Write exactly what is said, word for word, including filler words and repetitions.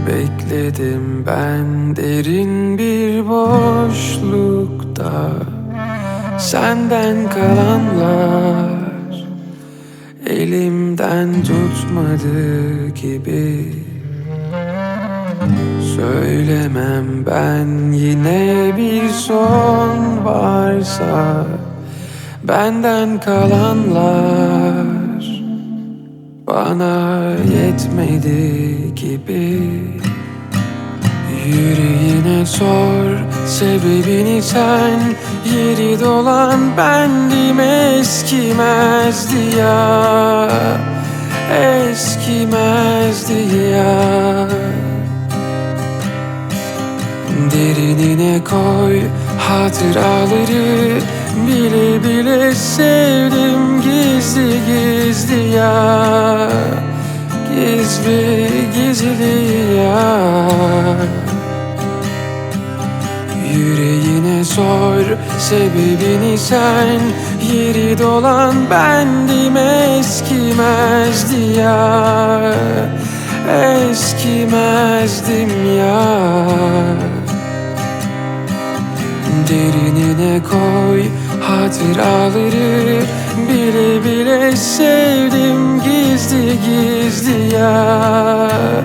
Bekledim ben derin bir boşlukta, senden kalanlar elimden tutmadı gibi. Söylemem ben yine bir son varsa, benden kalanlar bana yetmedi gibi. Yüreğine sor sebebini sen, yeri dolan bendim, eskimezdi ya, eskimezdi ya. Derinine koy hatıraları, bile bile sevdim gizli gizli ya, gizli gizli ya. Yüreğine sor sebebini sen, yeri dolan bendim, eskimezdi ya, eskimezdim ya. Derinine koy hatıraları, bile bile sevdim gizli gizli ya.